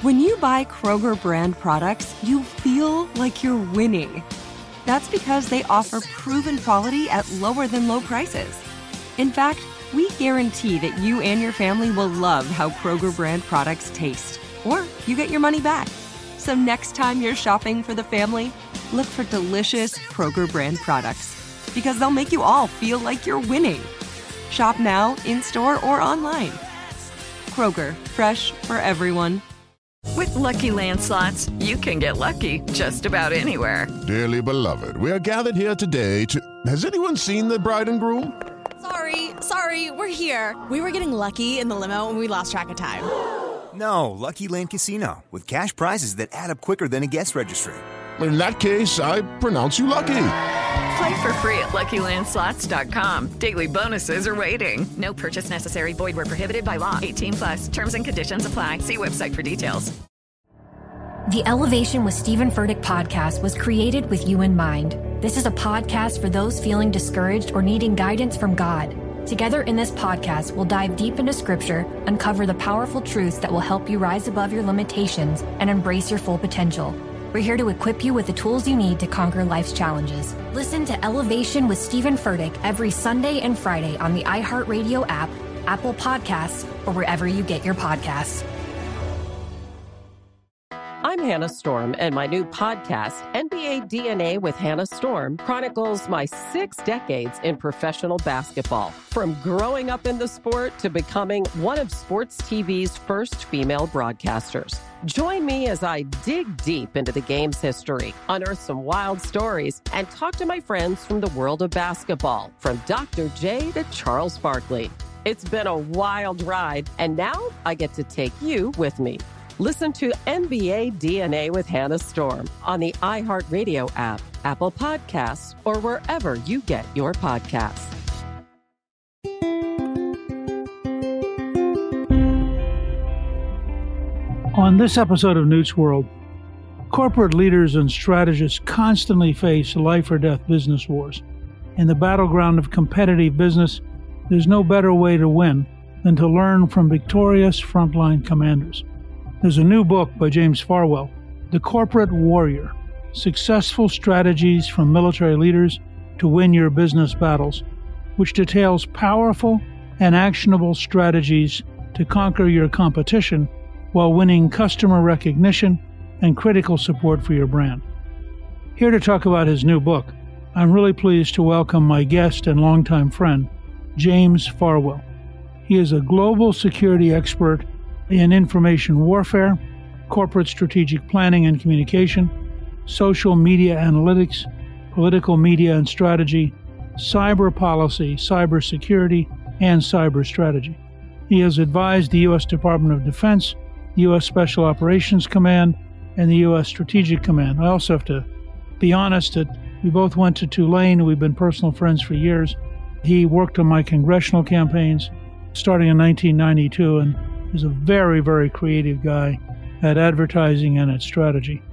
When you buy Kroger brand products, you feel like you're winning. That's because they offer proven quality at lower than low prices. In fact, we guarantee that you and your family will love how Kroger brand products taste, or you get your money back. So next time you're shopping for the family, look for delicious Kroger brand products, because they'll make you all feel like you're winning. Shop now, in-store, or online. Kroger, fresh for everyone. With Lucky Land Slots, you can get lucky just about anywhere. Dearly beloved, we are gathered here today to... Has anyone seen the bride and groom? Sorry, we're here. We were getting lucky in the limo and we lost track of time. No, Lucky Land Casino, with cash prizes that add up quicker than a guest registry. In that case, I pronounce you lucky. Play for free at LuckyLandSlots.com. Daily bonuses are waiting. No purchase necessary. Void where prohibited by law. 18+. Terms and conditions apply. See website for details. The Elevation with Stephen Furtick podcast was created with you in mind. This is a podcast for those feeling discouraged or needing guidance from God. Together in this podcast, we'll dive deep into Scripture, uncover the powerful truths that will help you rise above your limitations and embrace your full potential. We're here to equip you with the tools you need to conquer life's challenges. Listen to Elevation with Stephen Furtick every Sunday and Friday on the iHeartRadio app, Apple Podcasts, or wherever you get your podcasts. I'm Hannah Storm, and my new podcast, NBA DNA with Hannah Storm, chronicles my 6 decades in professional basketball. From growing up in the sport to becoming one of sports TV's first female broadcasters. Join me as I dig deep into the game's history, unearth some wild stories, and talk to my friends from the world of basketball, from Dr. J to Charles Barkley. It's been a wild ride, and now I get to take you with me. Listen to NBA DNA with Hannah Storm on the iHeartRadio app, Apple Podcasts, or wherever you get your podcasts. On this episode of Newt's World, corporate leaders and strategists constantly face life or death business wars. In the battleground of competitive business, there's no better way to win than to learn from victorious frontline commanders. There's a new book by James Farwell, The Corporate Warrior: Successful Strategies from Military Leaders to Win Your Business Battles, which details powerful and actionable strategies to conquer your competition while winning customer recognition and critical support for your brand. Here to talk about his new book, I'm really pleased to welcome my guest and longtime friend, James Farwell. He is a global security expert in information warfare, corporate strategic planning and communication, social media analytics, political media and strategy, cyber policy, cyber security, and cyber strategy. He has advised the U.S. Department of Defense, the U.S. Special Operations Command, and the U.S. Strategic Command. I also have to be honest that we both went to Tulane. We've been personal friends for years. He worked on my congressional campaigns starting in 1992 and is a very, very creative guy at advertising and at strategy.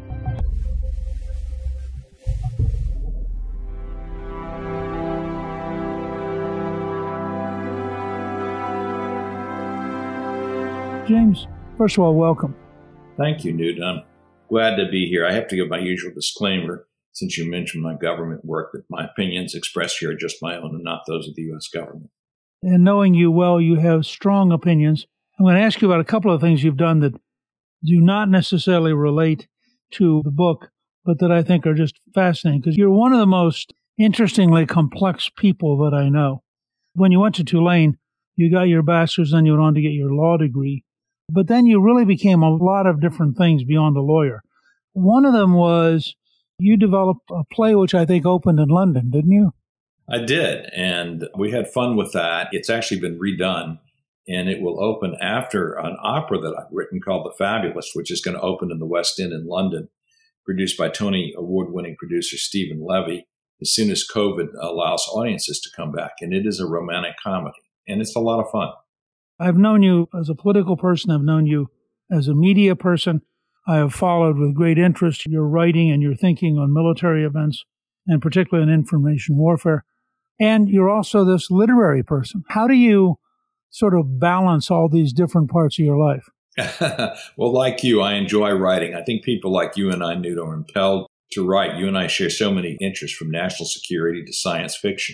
James, first of all, welcome. Thank you, Newt. I'm glad to be here. I have to give my usual disclaimer, since you mentioned my government work, that my opinions expressed here are just my own and not those of the U.S. government. And knowing you well, you have strong opinions. I'm going to ask you about a couple of things you've done that do not necessarily relate to the book, but that I think are just fascinating, because you're one of the most interestingly complex people that I know. When you went to Tulane, you got your bachelor's, then you went on to get your law degree. But then you really became a lot of different things beyond a lawyer. One of them was you developed a play which I think opened in London, didn't you? I did, and we had fun with that. It's actually been redone, and it will open after an opera that I've written called The Fabulous, which is going to open in the West End in London, produced by Tony Award-winning producer Stephen Levy, as soon as COVID allows audiences to come back. And it is a romantic comedy, and it's a lot of fun. I've known you as a political person. I've known you as a media person. I have followed with great interest your writing and your thinking on military events, and particularly on information warfare. And you're also this literary person. How do you sort of balance all these different parts of your life? Well, like you, I enjoy writing. I think people like you and I, Newt, are impelled to write. You and I share so many interests, from national security to science fiction.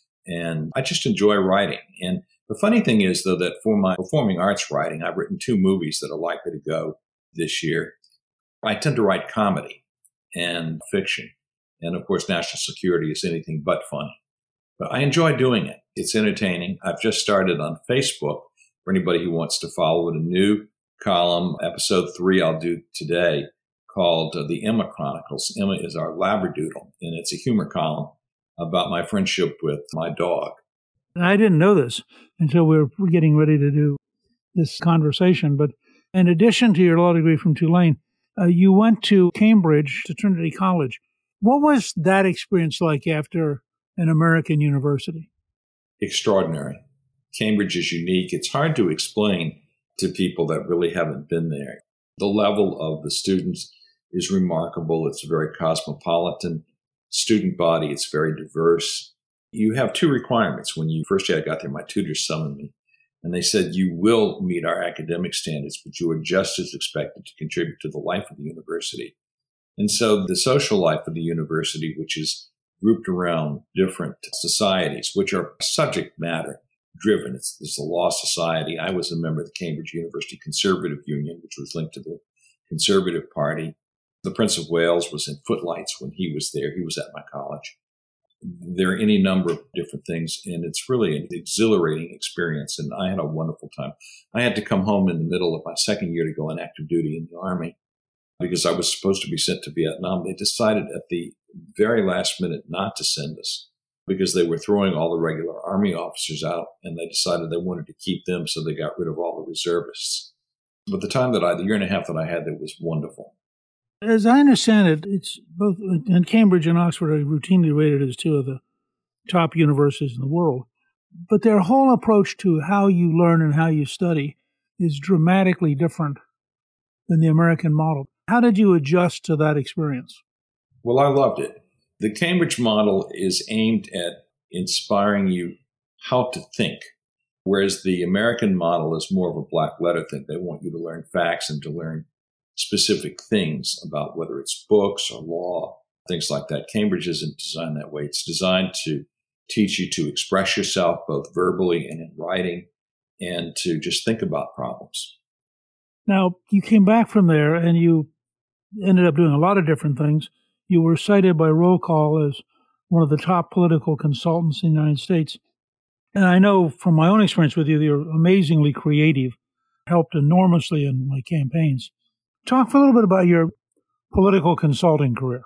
And I just enjoy writing. And the funny thing is, though, that for my performing arts writing, I've written 2 movies that are likely to go this year. I tend to write comedy and fiction. And of course, national security is anything but funny. But I enjoy doing it. It's entertaining. I've just started on Facebook for anybody who wants to follow it, a new column, episode 3 I'll do today, called The Emma Chronicles. Emma is our Labradoodle, and it's a humor column about my friendship with my dog. I didn't know this until we were getting ready to do this conversation. But in addition to your law degree from Tulane, you went to Cambridge, to Trinity College. What was that experience like after an American university? Extraordinary. Cambridge is unique. It's hard to explain to people that really haven't been there. The level of the students is remarkable. It's a very cosmopolitan student body. It's very diverse. You have 2 requirements. When you first I got there, my tutors summoned me, and they said, you will meet our academic standards, but you are just as expected to contribute to the life of the university. And so the social life of the university, which is grouped around different societies, which are subject matter driven. It's the Law Society. I was a member of the Cambridge University Conservative Union, which was linked to the Conservative Party. The Prince of Wales was in Footlights when he was there. He was at my college. There are any number of different things, and it's really an exhilarating experience, and I had a wonderful time. I had to come home in the middle of my second year to go on active duty in the Army because I was supposed to be sent to Vietnam. They decided at the very last minute not to send us because they were throwing all the regular Army officers out, and they decided they wanted to keep them, so they got rid of all the reservists. But the year and a half that I had there was wonderful. As I understand it, it's both in Cambridge and Oxford are routinely rated as 2 of the top universities in the world. But their whole approach to how you learn and how you study is dramatically different than the American model. How did you adjust to that experience? Well, I loved it. The Cambridge model is aimed at inspiring you how to think, whereas the American model is more of a black letter thing. They want you to learn facts and to learn specific things about whether it's books or law, things like that. Cambridge isn't designed that way. It's designed to teach you to express yourself both verbally and in writing, and to just think about problems. Now, you came back from there and you ended up doing a lot of different things. You were cited by Roll Call as one of the top political consultants in the United States. And I know from my own experience with you, you're amazingly creative, helped enormously in my campaigns. Talk for a little bit about your political consulting career.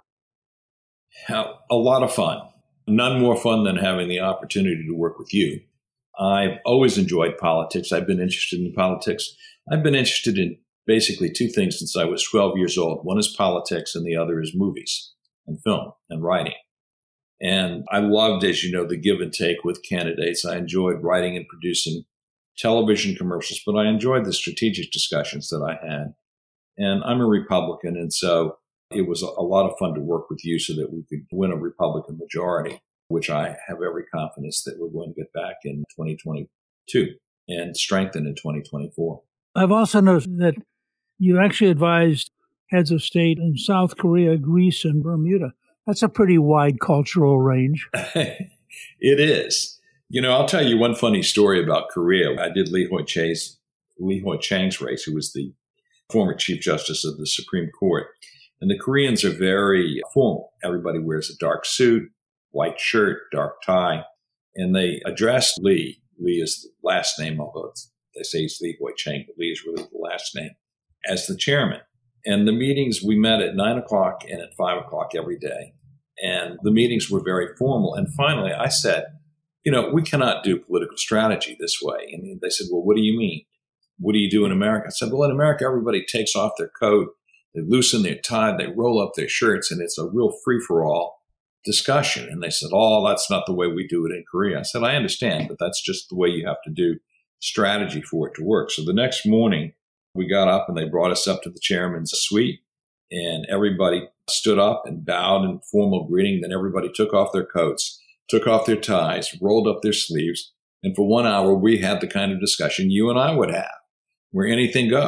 A lot of fun. None more fun than having the opportunity to work with you. I've always enjoyed politics. I've been interested in politics. I've been interested in basically 2 things since I was 12 years old. One is politics and the other is movies and film and writing. And I loved, as you know, the give and take with candidates. I enjoyed writing and producing television commercials, but I enjoyed the strategic discussions that I had. And I'm a Republican, and so it was a lot of fun to work with you so that we could win a Republican majority, which I have every confidence that we're going to get back in 2022 and strengthen in 2024. I've also noticed that you actually advised heads of state in South Korea, Greece, and Bermuda. That's a pretty wide cultural range. It is. You know, I'll tell you one funny story about Korea. I did Lee Hoi-Chang's race, who was the former Chief Justice of the Supreme Court. And the Koreans are very formal. Everybody wears a dark suit, white shirt, dark tie. And they addressed Lee. Lee is the last name, although they say it's Lee Hoi-Chang, but Lee is really the last name, as the chairman. And the meetings, we met at 9 o'clock and at 5 o'clock every day. And the meetings were very formal. And finally, I said, you know, we cannot do political strategy this way. And they said, well, what do you mean? What do you do in America? I said, well, in America, everybody takes off their coat, they loosen their tie, they roll up their shirts, and it's a real free-for-all discussion. And they said, oh, that's not the way we do it in Korea. I said, I understand, but that's just the way you have to do strategy for it to work. So the next morning, we got up and they brought us up to the chairman's suite, and everybody stood up and bowed in formal greeting. Then everybody took off their coats, took off their ties, rolled up their sleeves. And for 1 hour, we had the kind of discussion you and I would have, where anything goes.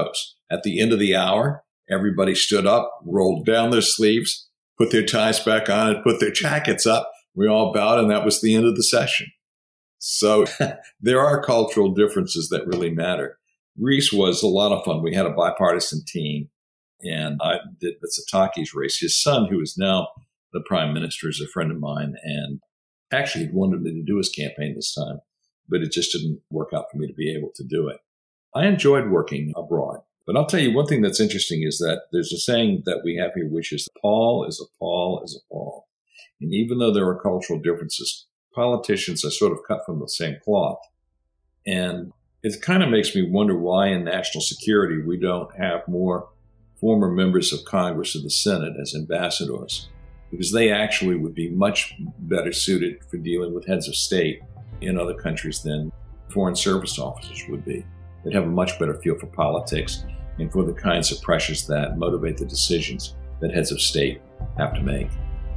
At the end of the hour, everybody stood up, rolled down their sleeves, put their ties back on, and put their jackets up. We all bowed, and that was the end of the session. So there are cultural differences that really matter. Greece was a lot of fun. We had a bipartisan team, and I did Mitsotakis race. His son, who is now the prime minister, is a friend of mine, and actually he wanted me to do his campaign this time, but it just didn't work out for me to be able to do it. I enjoyed working abroad. But I'll tell you one thing that's interesting is that there's a saying that we have here, which is Paul is a Paul is a Paul. And even though there are cultural differences, politicians are sort of cut from the same cloth. And it kind of makes me wonder why in national security we don't have more former members of Congress or the Senate as ambassadors, because they actually would be much better suited for dealing with heads of state in other countries than foreign service officers would be. They'd have a much better feel for politics and for the kinds of pressures that motivate the decisions that heads of state have to make.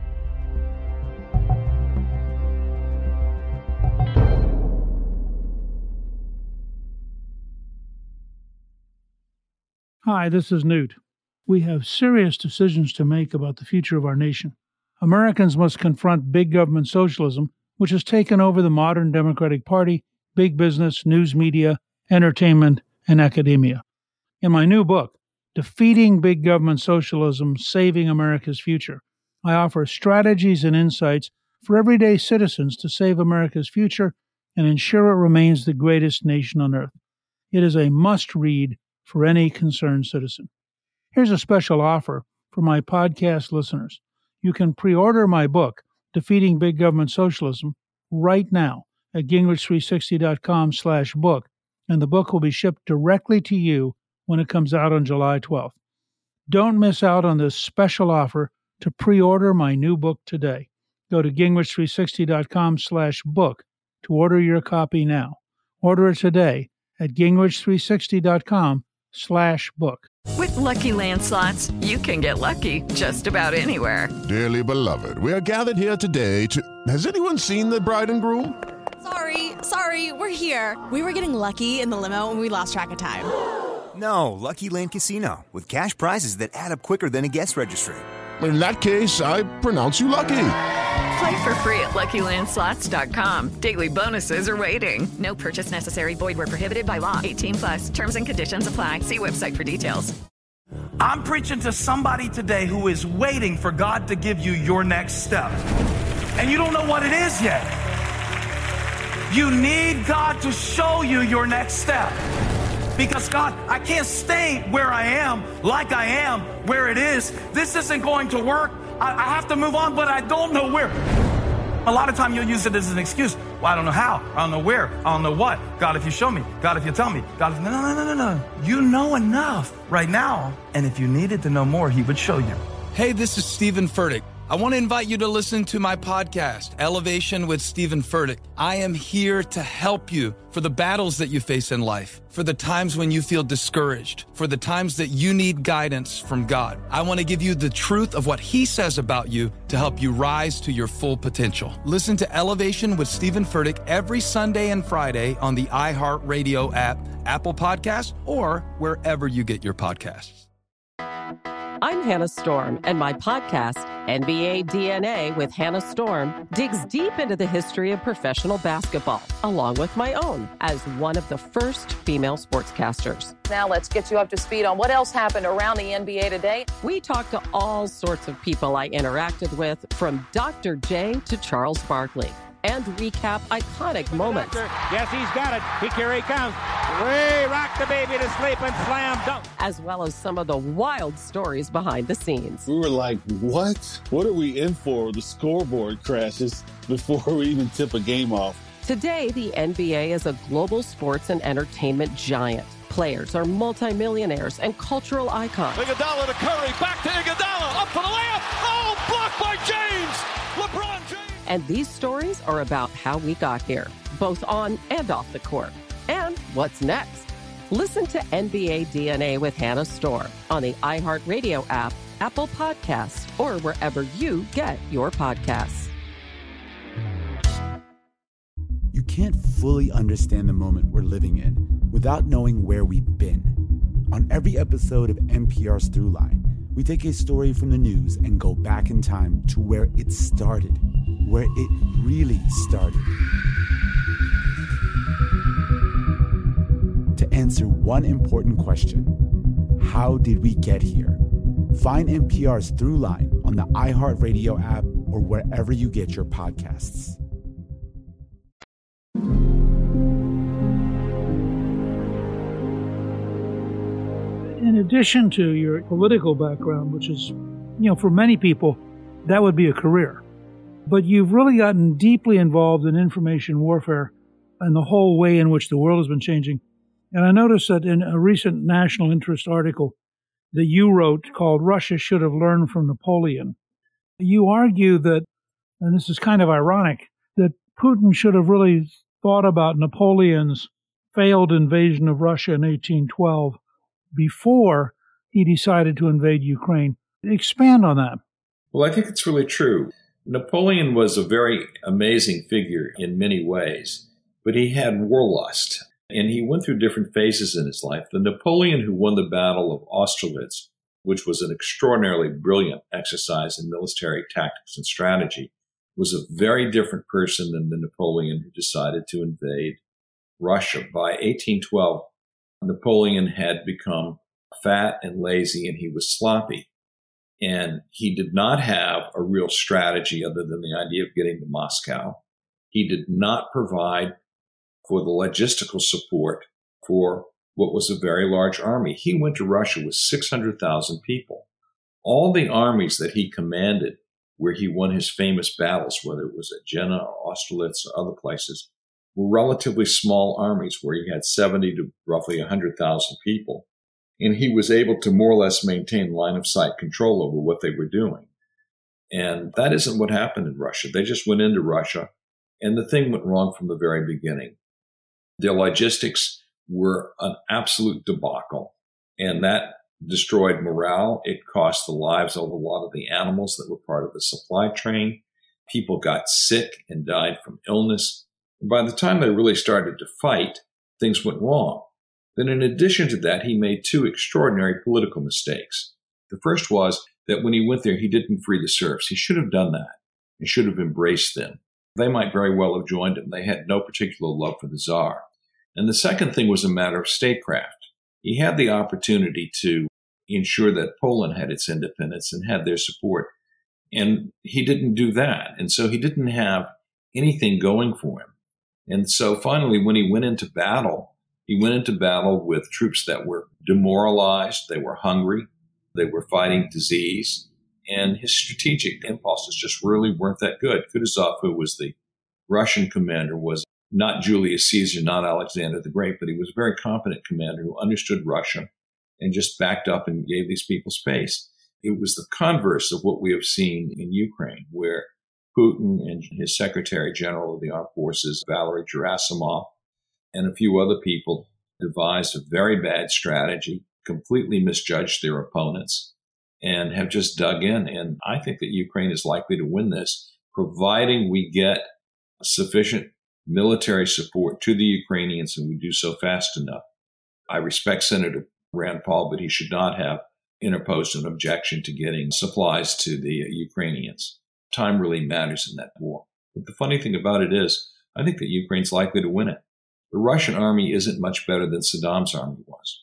Hi, this is Newt. We have serious decisions to make about the future of our nation. Americans must confront big government socialism, which has taken over the modern Democratic Party, big business, news media, entertainment, and academia. In my new book, Defeating Big Government Socialism, Saving America's Future, I offer strategies and insights for everyday citizens to save America's future and ensure it remains the greatest nation on earth. It is a must-read for any concerned citizen. Here's a special offer for my podcast listeners. You can pre-order my book, Defeating Big Government Socialism, right now at gingrich360.com/book, and the book will be shipped directly to you when it comes out on July 12th. Don't miss out on this special offer to pre-order my new book today. Go to gingrich360.com/book to order your copy now. Order it today at gingrich360.com/book. With Lucky Land Slots, you can get lucky just about anywhere. Dearly beloved, we are gathered here today to... Has anyone seen the bride and groom? Sorry, we're here. We were getting lucky in the limo and we lost track of time. No, Lucky Land Casino, with cash prizes that add up quicker than a guest registry. In that case, I pronounce you lucky. Play for free at LuckyLandSlots.com. Daily bonuses are waiting. No purchase necessary. Void where prohibited by law. 18+. Terms and conditions apply. See website for details. I'm preaching to somebody today who is waiting for God to give you your next step. And you don't know what it is yet. You need God to show you your next step. Because God, I can't stay where I am, like I am, where it is. This isn't going to work. I have to move on, but I don't know where. A lot of time you'll use it as an excuse. Well, I don't know how. I don't know where. I don't know what. God, if you show me. God, if you tell me. God, if... No. You know enough right now. And if you needed to know more, he would show you. Hey, this is Stephen Furtick. I want to invite you to listen to my podcast, Elevation with Stephen Furtick. I am here to help you for the battles that you face in life, for the times when you feel discouraged, for the times that you need guidance from God. I want to give you the truth of what he says about you to help you rise to your full potential. Listen to Elevation with Stephen Furtick every Sunday and Friday on the iHeartRadio app, Apple Podcasts, or wherever you get your podcasts. I'm Hannah Storm, and my podcast, NBA DNA with Hannah Storm, digs deep into the history of professional basketball, along with my own, as one of the first female sportscasters. Now let's get you up to speed on what else happened around the NBA today. We talk to all sorts of people I interacted with, from Dr. J to Charles Barkley, and recap iconic moments. Yes, he's got it. Here he comes. We rock the baby to sleep and slam dunk. As well as some of the wild stories behind the scenes. We were like, what? What are we in for? The scoreboard crashes before we even tip a game off. Today, the NBA is a global sports and entertainment giant. Players are multimillionaires and cultural icons. Iguodala to Curry, back to Iguodala, up for the layup. Oh, blocked by James. LeBron James. And these stories are about how we got here, both on and off the court. And what's next? Listen to NBA DNA with Hannah Storm on the iHeartRadio app, Apple Podcasts, or wherever you get your podcasts. You can't fully understand the moment we're living in without knowing where we've been. On every episode of NPR's Throughline, we take a story from the news and go back in time to where it started, where it really started. To answer one important question: how did we get here? Find NPR's Throughline on the iHeartRadio app or wherever you get your podcasts. In addition to your political background, which is, for many people, that would be a career. But you've really gotten deeply involved in information warfare and the whole way in which the world has been changing. And I noticed that in a recent national interest article that you wrote called "Russia Should Have Learned from Napoleon," you argue that, and this is kind of ironic, that Putin should have really thought about Napoleon's failed invasion of Russia in 1812 before he decided to invade Ukraine. Expand on that. Well, I think it's really true. Napoleon was a very amazing figure in many ways, but he had warlust, and he went through different phases in his life. The Napoleon who won the Battle of Austerlitz, which was an extraordinarily brilliant exercise in military tactics and strategy, was a very different person than the Napoleon who decided to invade Russia. By 1812, Napoleon had become fat and lazy, and he was sloppy. And he did not have a real strategy other than the idea of getting to Moscow. He did not provide for the logistical support for what was a very large army. He went to Russia with 600,000 people. All the armies that he commanded, where he won his famous battles, whether it was at Jena or Austerlitz or other places, were relatively small armies where he had 70 to roughly 100,000 people. And he was able to more or less maintain line of sight control over what they were doing. And that isn't what happened in Russia. They just went into Russia, and the thing went wrong from the very beginning. Their logistics were an absolute debacle, and that destroyed morale. It cost the lives of a lot of the animals that were part of the supply train. People got sick and died from illness. By the time they really started to fight, things went wrong. Then in addition to that, he made two extraordinary political mistakes. The first was that when he went there, he didn't free the serfs. He should have done that. He should have embraced them. They might very well have joined him. They had no particular love for the Tsar. And the second thing was a matter of statecraft. He had the opportunity to ensure that Poland had its independence and had their support. And he didn't do that. And so he didn't have anything going for him. And so finally, when he went into battle with troops that were demoralized, they were hungry, they were fighting disease, and his strategic impulses just really weren't that good. Kutuzov, who was the Russian commander, was not Julius Caesar, not Alexander the Great, but he was a very competent commander who understood Russia and just backed up and gave these people space. It was the converse of what we have seen in Ukraine, where Putin and his Secretary General of the Armed Forces, Valery Gerasimov, and a few other people devised a very bad strategy, completely misjudged their opponents, and have just dug in. And I think that Ukraine is likely to win this, providing we get sufficient military support to the Ukrainians and we do so fast enough. I respect Senator Rand Paul, but he should not have interposed an objection to getting supplies to the Ukrainians. Time really matters in that war. But the funny thing about it is, I think that Ukraine's likely to win it. The Russian army isn't much better than Saddam's army was.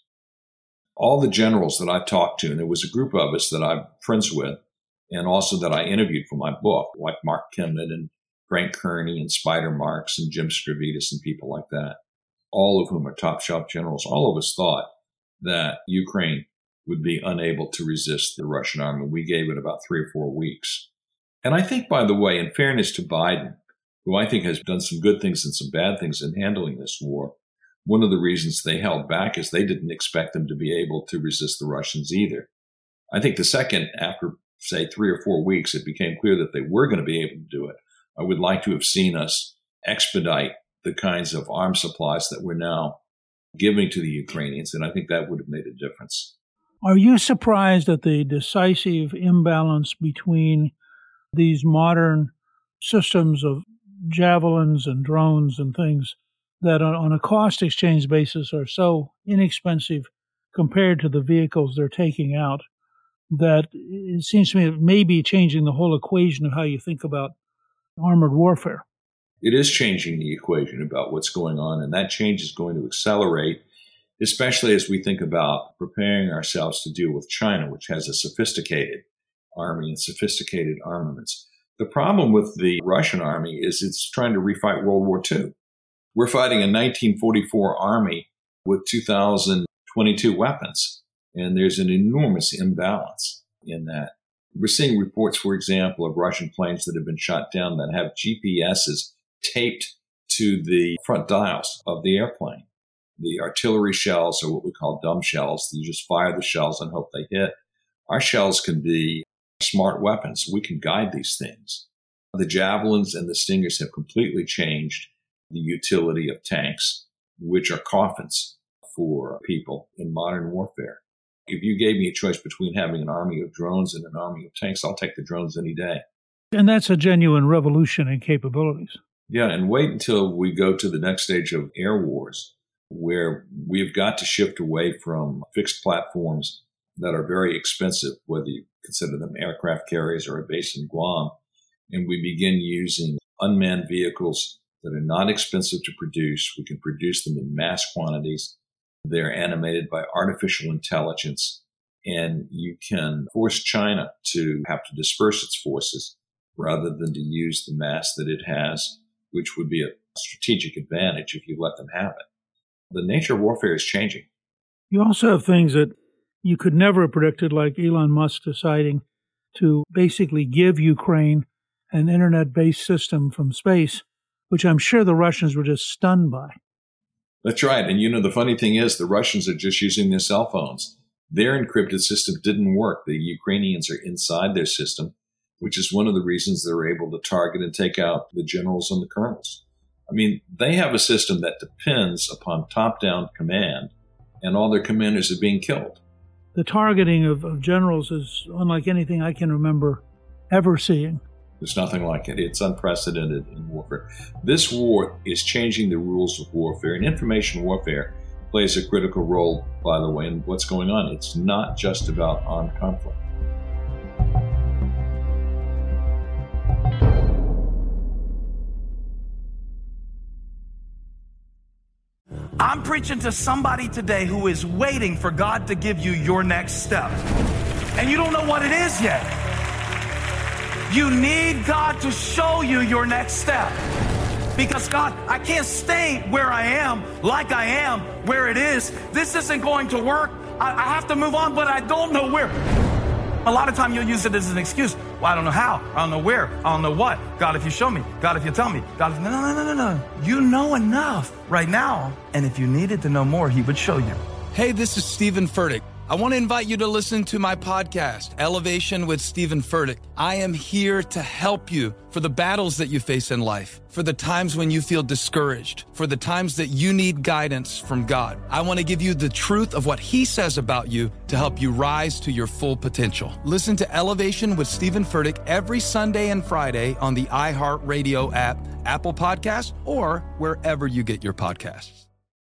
All the generals that I've talked to, and there was a group of us that I'm friends with, and also that I interviewed for my book, like Mark Kimnett and Frank Kearney and Spider Marks and Jim Stavridis and people like that, all of whom are top shelf generals. All of us thought that Ukraine would be unable to resist the Russian army. We gave it about 3 or 4 weeks. And I think, by the way, in fairness to Biden, who I think has done some good things and some bad things in handling this war, one of the reasons they held back is they didn't expect them to be able to resist the Russians either. I think the second, after, say, 3 or 4 weeks, it became clear that they were going to be able to do it. I would like to have seen us expedite the kinds of arms supplies that we're now giving to the Ukrainians, and I think that would have made a difference. Are you surprised at the decisive imbalance between these modern systems of javelins and drones and things that on a cost exchange basis are so inexpensive compared to the vehicles they're taking out, that it seems to me it may be changing the whole equation of how you think about armored warfare. It is changing the equation about what's going on, and that change is going to accelerate, especially as we think about preparing ourselves to deal with China, which has a sophisticated army and sophisticated armaments. The problem with the Russian army is it's trying to refight World War II. We're fighting a 1944 army with 2022 weapons, and there's an enormous imbalance in that. We're seeing reports, for example, of Russian planes that have been shot down that have GPSs taped to the front dials of the airplane. The artillery shells are what we call dumb shells. You just fire the shells and hope they hit. Our shells can be smart weapons. We can guide these things. The Javelins and the Stingers have completely changed the utility of tanks, which are coffins for people in modern warfare. If you gave me a choice between having an army of drones and an army of tanks, I'll take the drones any day. And that's a genuine revolution in capabilities. Yeah, and wait until we go to the next stage of air wars, where we've got to shift away from fixed platforms that are very expensive, whether you consider them aircraft carriers or a base in Guam, and we begin using unmanned vehicles that are not expensive to produce. We can produce them in mass quantities. They're animated by artificial intelligence, and you can force China to have to disperse its forces rather than to use the mass that it has, which would be a strategic advantage if you let them have it. The nature of warfare is changing. You also have things that you could never have predicted, like Elon Musk deciding to basically give Ukraine an internet-based system from space, which I'm sure the Russians were just stunned by. That's right. And the funny thing is the Russians are just using their cell phones. Their encrypted system didn't work. The Ukrainians are inside their system, which is one of the reasons they're able to target and take out the generals and the colonels. I mean, they have a system that depends upon top-down command, and all their commanders are being killed. The targeting of generals is unlike anything I can remember ever seeing. There's nothing like it. It's unprecedented in warfare. This war is changing the rules of warfare, and information warfare plays a critical role, by the way, in what's going on. It's not just about armed conflict. I'm preaching to somebody today who is waiting for God to give you your next step. And you don't know what it is yet. You need God to show you your next step. Because God, I can't stay where I am, like I am, where it is. This isn't going to work. I have to move on, but I don't know where. A lot of time you'll use it as an excuse. Well, I don't know how. I don't know where. I don't know what. God, if you show me. God, if you tell me. God, if... No. You know enough right now. And if you needed to know more, he would show you. Hey, this is Stephen Furtick. I want to invite you to listen to my podcast, Elevation with Stephen Furtick. I am here to help you for the battles that you face in life, for the times when you feel discouraged, for the times that you need guidance from God. I want to give you the truth of what he says about you to help you rise to your full potential. Listen to Elevation with Stephen Furtick every Sunday and Friday on the iHeartRadio app, Apple Podcasts, or wherever you get your podcasts.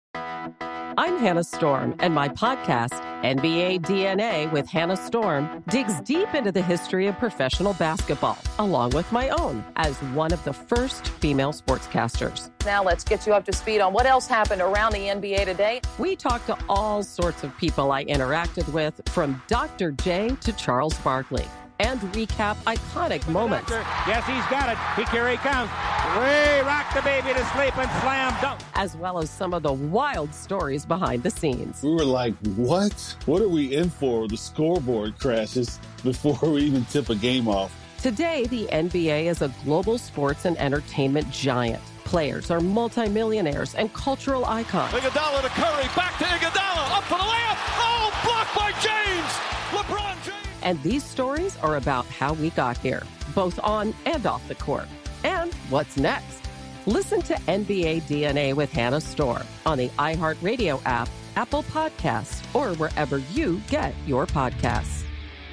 I'm Hannah Storm, and my podcast, NBA DNA with Hannah Storm, digs deep into the history of professional basketball, along with my own, as one of the first female sportscasters. Now let's get you up to speed on what else happened around the NBA today. We talked to all sorts of people I interacted with, from Dr. J to Charles Barkley, and recap iconic moments. Yes, he's got it. Here he comes. Way rock the baby to sleep and slam dunk. As well as some of the wild stories behind the scenes. We were like, what? What are we in for? The scoreboard crashes before we even tip a game off. Today, the NBA is a global sports and entertainment giant. Players are multimillionaires and cultural icons. Iguodala to Curry, back to Iguodala, up for the layup. Oh, blocked by James. LeBron James. And these stories are about how we got here, both on and off the court. And what's next? Listen to NBA DNA with Hannah Storm on the iHeartRadio app, Apple Podcasts, or wherever you get your podcasts.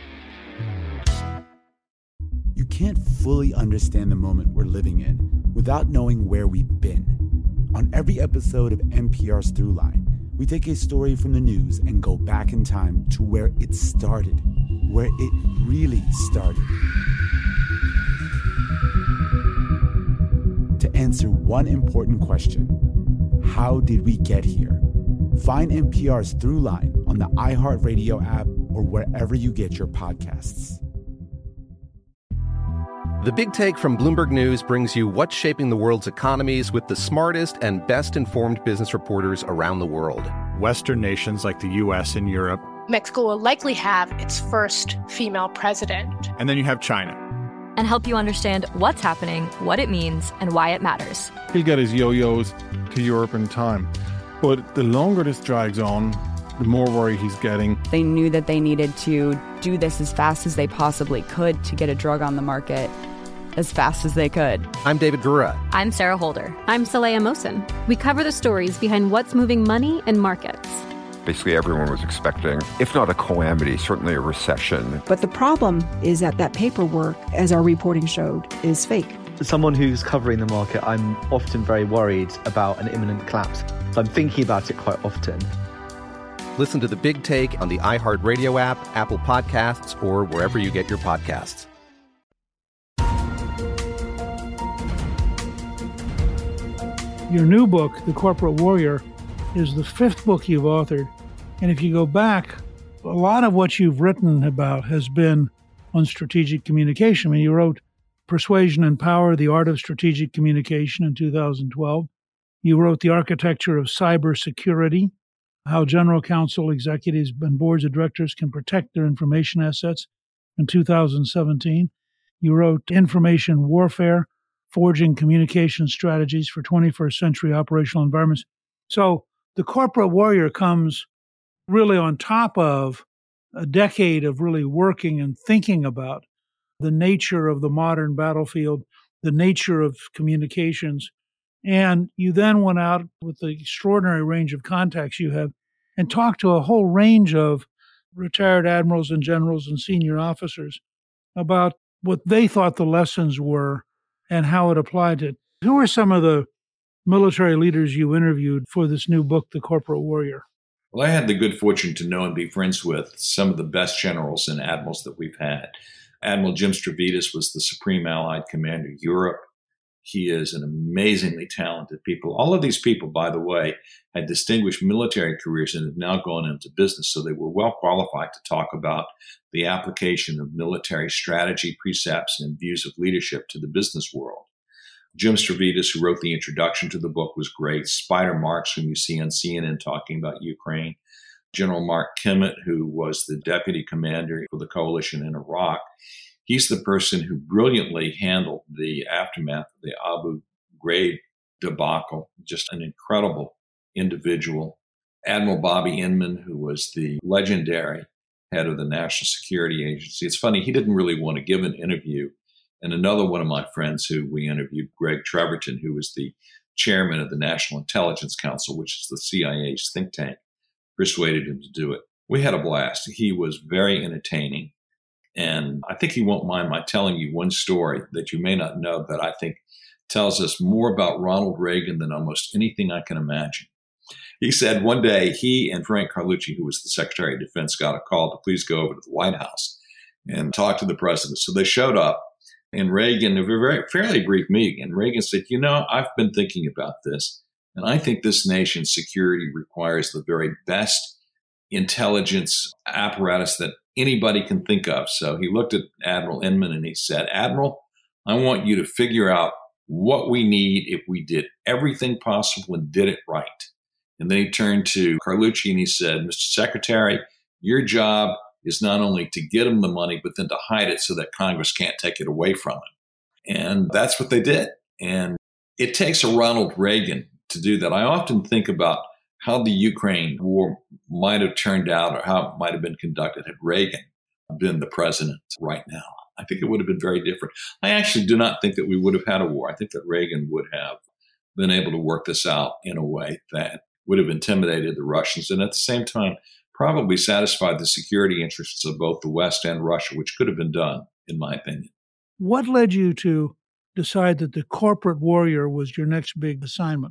You can't fully understand the moment we're living in without knowing where we've been. On every episode of NPR's Throughline, We take a story from the news and go back in time to where it started, where it really started. To answer one important question: how did we get here? Find NPR's Throughline on the iHeartRadio app or wherever you get your podcasts. The Big Take from Bloomberg News brings you what's shaping the world's economies with the smartest and best-informed business reporters around the world. Western nations like the U.S. and Europe. Mexico will likely have its first female president. And then you have China. And help you understand what's happening, what it means, and why it matters. He'll get his yo-yos to Europe in time. But the longer this drags on, the more worried he's getting. They knew that they needed to do this as fast as they possibly could to get a drug on the market as fast as they could. I'm David Gura. I'm Sarah Holder. I'm Saleha Mohsen. We cover the stories behind what's moving money and markets. Basically, everyone was expecting, if not a calamity, certainly a recession. But the problem is that paperwork, as our reporting showed, is fake. As someone who's covering the market, I'm often very worried about an imminent collapse. So I'm thinking about it quite often. Listen to The Big Take on the iHeartRadio app, Apple Podcasts, or wherever you get your podcasts. Your new book, The Corporate Warrior, is the 5th book you've authored. And if you go back, a lot of what you've written about has been on strategic communication. I mean, you wrote Persuasion and Power, The Art of Strategic Communication in 2012. You wrote The Architecture of Cybersecurity, How General Counsel, Executives, and Boards of Directors Can Protect Their Information Assets in 2017. You wrote Information Warfare, Forging Communication Strategies for 21st Century Operational Environments. So The Corporate Warrior comes really on top of a decade of really working and thinking about the nature of the modern battlefield, the nature of communications. And you then went out with the extraordinary range of contacts you have and talked to a whole range of retired admirals and generals and senior officers about what they thought the lessons were and how it applied to it. Who are some of the military leaders you interviewed for this new book, The Corporate Warrior? Well, I had the good fortune to know and be friends with some of the best generals and admirals that we've had. Admiral Jim Stavridis was the Supreme Allied Commander of Europe. He is an amazingly talented people. All of these people, by the way, had distinguished military careers and have now gone into business, so they were well qualified to talk about the application of military strategy, precepts, and views of leadership to the business world. Jim Stavridis, who wrote the introduction to the book, was great. Spider Marks, whom you see on CNN talking about Ukraine. General Mark Kimmett, who was the deputy commander for the coalition in Iraq. He's the person who brilliantly handled the aftermath of the Abu Ghraib debacle. Just an incredible individual. Admiral Bobby Inman, who was the legendary head of the National Security Agency. It's funny, he didn't really want to give an interview. And another one of my friends who we interviewed, Greg Treverton, who was the chairman of the National Intelligence Council, which is the CIA's think tank, persuaded him to do it. We had a blast. He was very entertaining. And I think he won't mind my telling you one story that you may not know that I think tells us more about Ronald Reagan than almost anything I can imagine. He said one day he and Frank Carlucci, who was the Secretary of Defense, got a call to please go over to the White House and talk to the president. So they showed up, and Reagan, a fairly brief meeting, and Reagan said, you know, I've been thinking about this, and I think this nation's security requires the very best intelligence apparatus that anybody can think of. So he looked at Admiral Inman and he said, Admiral, I want you to figure out what we need if we did everything possible and did it right. And then he turned to Carlucci and he said, Mr. Secretary, your job is not only to get him the money, but then to hide it so that Congress can't take it away from him. And that's what they did. And it takes a Ronald Reagan to do that. I often think about how the Ukraine war might have turned out or how it might have been conducted had Reagan been the president right now. I think it would have been very different. I actually do not think that we would have had a war. I think that Reagan would have been able to work this out in a way that would have intimidated the Russians and at the same time probably satisfied the security interests of both the West and Russia, which could have been done, in my opinion. What led you to decide that The Corporate Warrior was your next big assignment?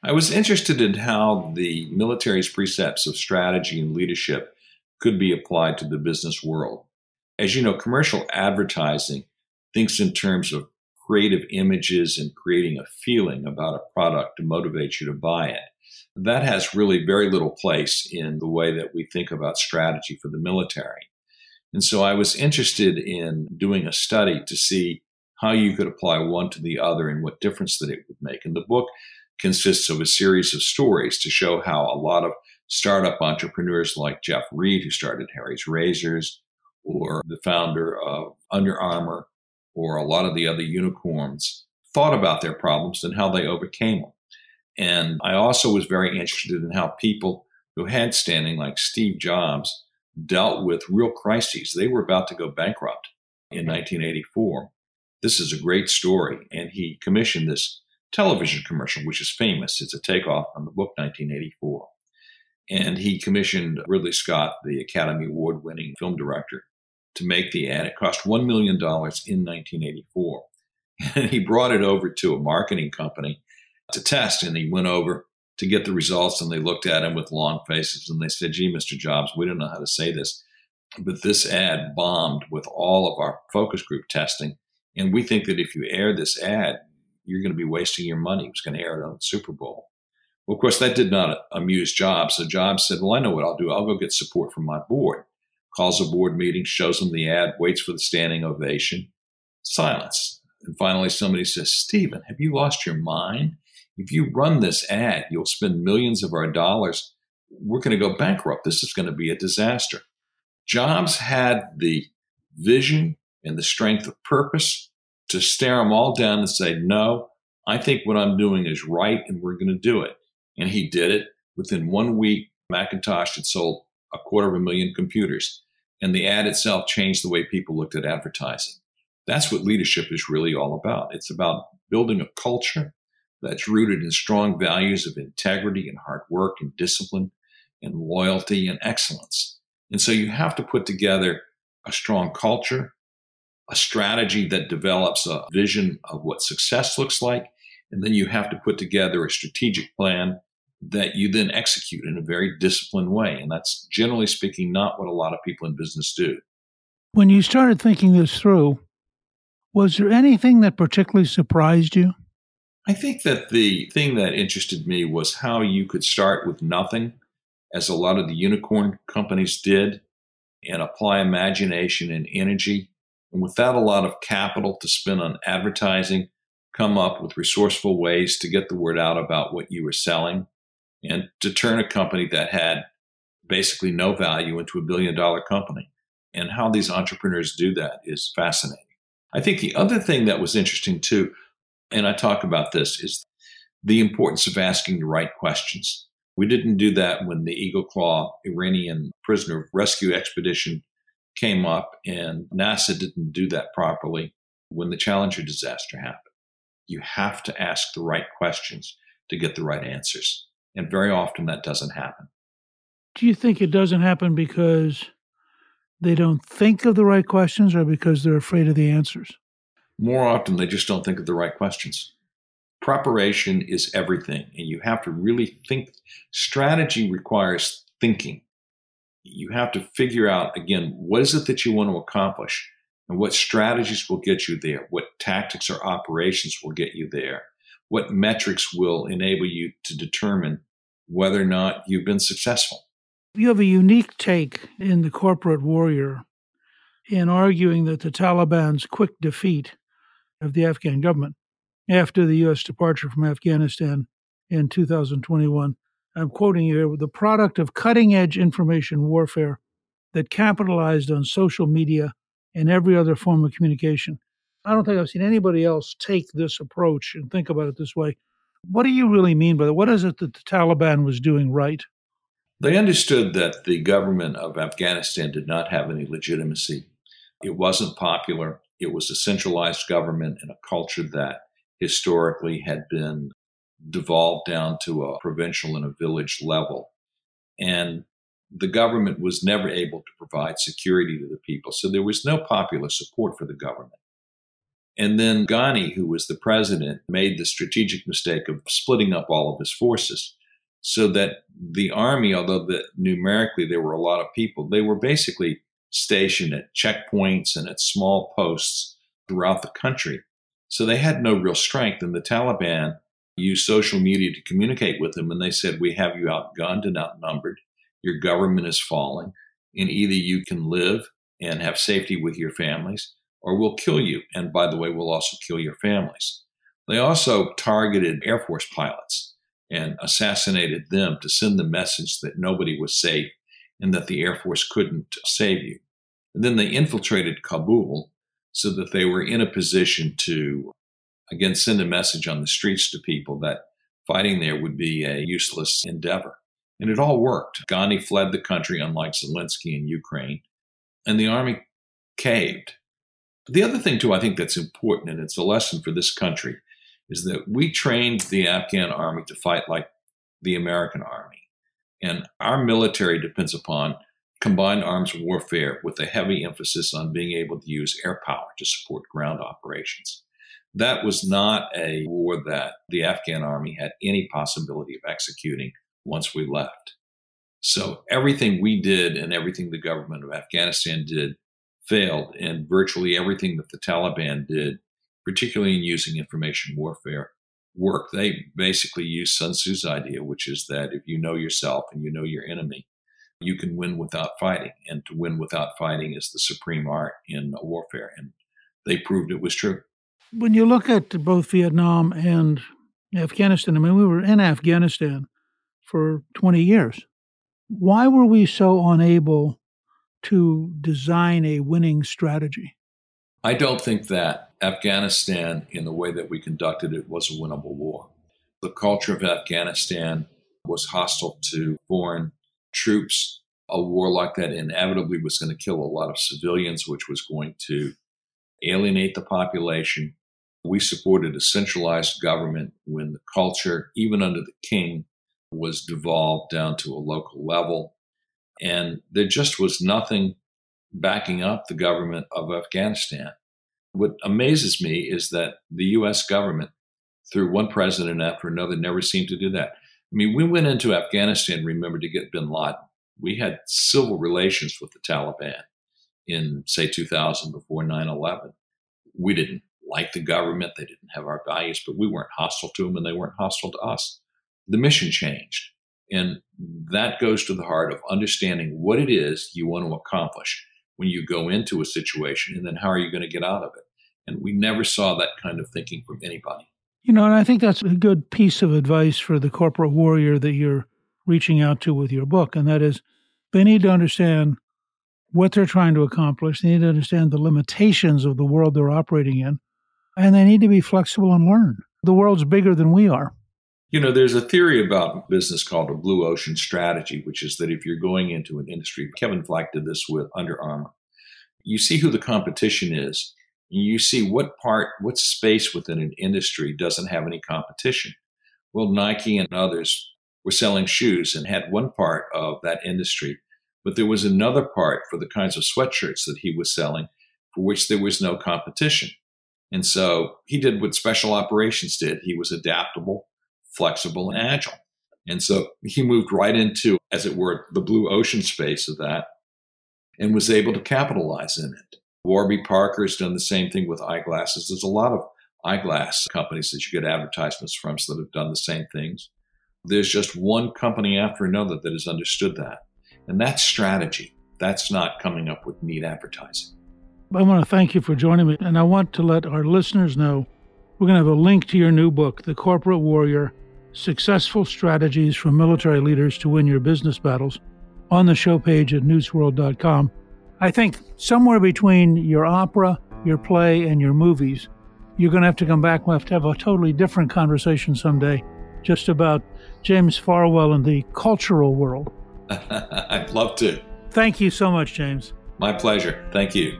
I was interested in how the military's precepts of strategy and leadership could be applied to the business world. As you know, commercial advertising thinks in terms of creative images and creating a feeling about a product to motivate you to buy it. That has really very little place in the way that we think about strategy for the military. And so I was interested in doing a study to see how you could apply one to the other and what difference that it would make. And the book consists of a series of stories to show how a lot of startup entrepreneurs like Jeff Reed, who started Harry's Razors, or the founder of Under Armour, or a lot of the other unicorns, thought about their problems and how they overcame them. And I also was very interested in how people who had standing, like Steve Jobs, dealt with real crises. They were about to go bankrupt in 1984. This is a great story. And he commissioned this television commercial, which is famous. It's a takeoff on the book 1984. And he commissioned Ridley Scott, the Academy Award-winning film director, to make the ad. It cost $1 million in 1984. And he brought it over to a marketing company to test. And he went over to get the results, and they looked at him with long faces. And they said, "Gee, Mr. Jobs, we don't know how to say this, but this ad bombed with all of our focus group testing. And we think that if you air this ad, you're going to be wasting your money." He was going to air it on the Super Bowl. Well, of course, that did not amuse Jobs. So Jobs said, "Well, I know what I'll do. I'll go get support from my board." Calls a board meeting, shows them the ad, waits for the standing ovation, silence. And finally, somebody says, "Stephen, have you lost your mind? If you run this ad, you'll spend millions of our dollars. We're going to go bankrupt. This is going to be a disaster." Jobs had the vision and the strength of purpose to stare them all down and say, "No, I think what I'm doing is right, and we're going to do it." And he did it. Within 1 week, Macintosh had sold 250,000 computers, and the ad itself changed the way people looked at advertising. That's what leadership is really all about. It's about building a culture that's rooted in strong values of integrity and hard work and discipline and loyalty and excellence. And so you have to put together a strong culture, a strategy that develops a vision of what success looks like, and then you have to put together a strategic plan that you then execute in a very disciplined way. And that's, generally speaking, not what a lot of people in business do. When you started thinking this through, was there anything that particularly surprised you? I think that the thing that interested me was how you could start with nothing, as a lot of the unicorn companies did, and apply imagination and energy, and without a lot of capital to spend on advertising, come up with resourceful ways to get the word out about what you were selling, and to turn a company that had basically no value into $1 billion company. And how these entrepreneurs do that is fascinating. I think the other thing that was interesting too, and I talk about this, is the importance of asking the right questions. We didn't do that when the Eagle Claw Iranian prisoner rescue expedition came up, and NASA didn't do that properly when the Challenger disaster happened. You have to ask the right questions to get the right answers. And very often that doesn't happen. Do you think it doesn't happen because they don't think of the right questions, or because they're afraid of the answers? More often, they just don't think of the right questions. Preparation is everything, and you have to really think. Strategy requires thinking. You have to figure out, again, what is it that you want to accomplish, and what strategies will get you there, what tactics or operations will get you there, what metrics will enable you to determine whether or not you've been successful. You have a unique take in The Corporate Warrior in arguing that the Taliban's quick defeat of the Afghan government after the U.S. departure from Afghanistan in 2021, I'm quoting you here, the product of cutting-edge information warfare that capitalized on social media and every other form of communication. I don't think I've seen anybody else take this approach and think about it this way. What do you really mean by that? What is it that the Taliban was doing right? They understood that the government of Afghanistan did not have any legitimacy. It wasn't popular. It was a centralized government and a culture that historically had been devolved down to a provincial and a village level. And the government was never able to provide security to the people. So there was no popular support for the government. And then Ghani, who was the president, made the strategic mistake of splitting up all of his forces so that the army, although numerically there were a lot of people, they were basically stationed at checkpoints and at small posts throughout the country. So they had no real strength. And the Taliban used social media to communicate with them. And they said, we have you outgunned and outnumbered. Your government is falling. And either you can live and have safety with your families, or we'll kill you. And by the way, we'll also kill your families. They also targeted Air Force pilots and assassinated them to send the message that nobody was safe and that the Air Force couldn't save you. And then they infiltrated Kabul so that they were in a position to, again, send a message on the streets to people that fighting there would be a useless endeavor. And it all worked. Ghani fled the country, unlike Zelensky in Ukraine, and the army caved. The other thing, too, I think that's important, and it's a lesson for this country, is that we trained the Afghan army to fight like the American army. And our military depends upon combined arms warfare with a heavy emphasis on being able to use air power to support ground operations. That was not a war that the Afghan army had any possibility of executing once we left. So everything we did and everything the government of Afghanistan did failed, and virtually everything that the Taliban did, particularly in using information warfare, worked. They basically used Sun Tzu's idea, which is that if you know yourself and you know your enemy, you can win without fighting. And to win without fighting is the supreme art in warfare. And they proved it was true. When you look at both Vietnam and Afghanistan, I mean, we were in Afghanistan for 20 years. Why were we so unable to design a winning strategy? I don't think that Afghanistan, in the way that we conducted it, was a winnable war. The culture of Afghanistan was hostile to foreign troops. A war like that inevitably was going to kill a lot of civilians, which was going to alienate the population. We supported a centralized government when the culture, even under the king, was devolved down to a local level. And there just was nothing backing up the government of Afghanistan. What amazes me is that the U.S. government, through one president after another, never seemed to do that. I mean, we went into Afghanistan, remember, to get bin Laden. We had civil relations with the Taliban in, say, 2000, before 9/11. We didn't like the government. They didn't have our values, but we weren't hostile to them and they weren't hostile to us. The mission changed. And that goes to the heart of understanding what it is you want to accomplish when you go into a situation, and then how are you going to get out of it? And we never saw that kind of thinking from anybody. You know, and I think that's a good piece of advice for the corporate warrior that you're reaching out to with your book, and that is they need to understand what they're trying to accomplish. They need to understand the limitations of the world they're operating in, and they need to be flexible and learn. The world's bigger than we are. You know, there's a theory about business called a blue ocean strategy, which is that if you're going into an industry, Kevin Flack did this with Under Armour, you see who the competition is, and you see what space within an industry doesn't have any competition. Well, Nike and others were selling shoes and had one part of that industry, but there was another part for the kinds of sweatshirts that he was selling for which there was no competition. And so he did what special operations did. He was adaptable, flexible, and agile. And so he moved right into, as it were, the blue ocean space of that and was able to capitalize in it. Warby Parker has done the same thing with eyeglasses. There's a lot of eyeglass companies that you get advertisements from that have done the same things. There's just one company after another that has understood that. And that's strategy. That's not coming up with neat advertising. I want to thank you for joining me. And I want to let our listeners know we're going to have a link to your new book, The Corporate Warrior, Successful Strategies for Military Leaders to Win Your Business Battles, on the show page at newsworld.com. I think somewhere between your opera, your play, and your movies, you're going to have to come back. We'll have to have a totally different conversation someday just about James Farwell and the cultural world. I'd love to. Thank you so much, James. My pleasure. Thank you.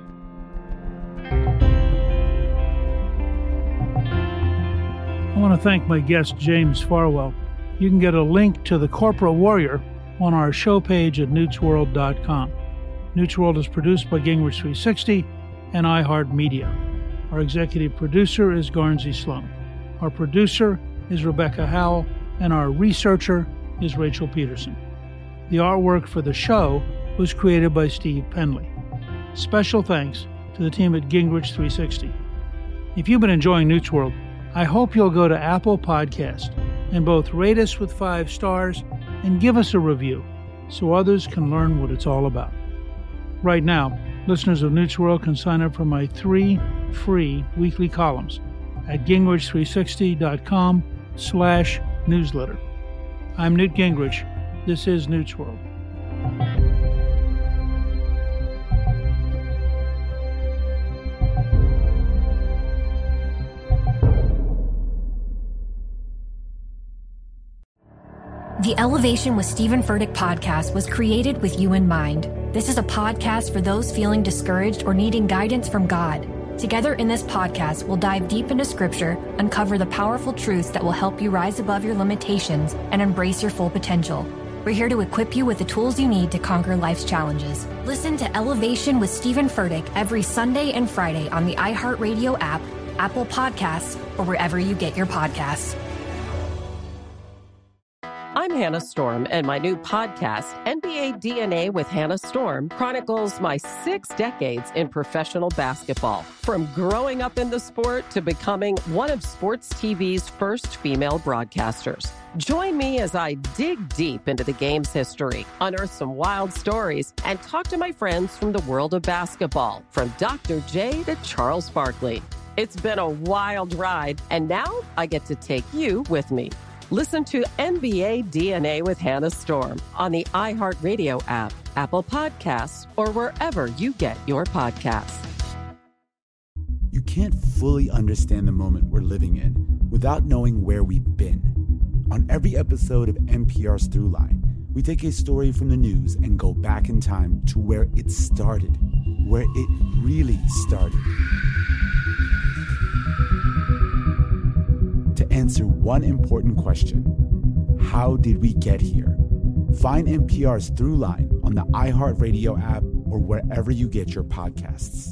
I want to thank my guest, James Farwell. You can get a link to The Corporate Warrior on our show page at newsworld.com. Newsworld is produced by Gingrich 360 and iHeartMedia. Our executive producer is Garnsey Sloan. Our producer is Rebecca Howell, and our researcher is Rachel Peterson. The artwork for the show was created by Steve Penley. Special thanks to the team at Gingrich 360. If you've been enjoying Newt's World, I hope you'll go to Apple Podcast and both rate us with 5 stars and give us a review so others can learn what it's all about. Right now, listeners of Newt's World can sign up for my 3 free weekly columns at gingrich360.com/newsletter. I'm Newt Gingrich. This is Newt's World. The Elevation with Stephen Furtick podcast was created with you in mind. This is a podcast for those feeling discouraged or needing guidance from God. Together in this podcast, we'll dive deep into Scripture, uncover the powerful truths that will help you rise above your limitations and embrace your full potential. We're here to equip you with the tools you need to conquer life's challenges. Listen to Elevation with Stephen Furtick every Sunday and Friday on the iHeartRadio app, Apple Podcasts, or wherever you get your podcasts. I'm Hannah Storm, and my new podcast, NBA DNA with Hannah Storm, chronicles my 6 decades in professional basketball. From growing up in the sport to becoming one of sports TV's first female broadcasters. Join me as I dig deep into the game's history, unearth some wild stories, and talk to my friends from the world of basketball, from Dr. J to Charles Barkley. It's been a wild ride, and now I get to take you with me. Listen to NBA DNA with Hannah Storm on the iHeartRadio app, Apple Podcasts, or wherever you get your podcasts. You can't fully understand the moment we're living in without knowing where we've been. On every episode of NPR's Throughline, we take a story from the news and go back in time to where it started, where it really started. To answer one important question: how did we get here? Find NPR's Throughline on the iHeartRadio app or wherever you get your podcasts.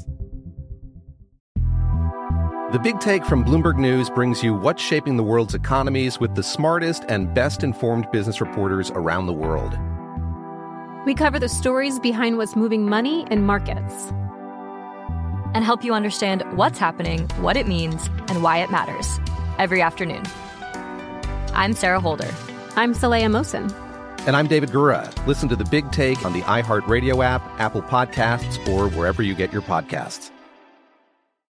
The Big Take from Bloomberg News brings you what's shaping the world's economies with the smartest and best-informed business reporters around the world. We cover the stories behind what's moving money and markets, and help you understand what's happening, what it means, and why it matters. Every afternoon. I'm Sarah Holder. I'm Saleha Mohsin. And I'm David Gura. Listen to The Big Take on the iHeartRadio app, Apple Podcasts, or wherever you get your podcasts.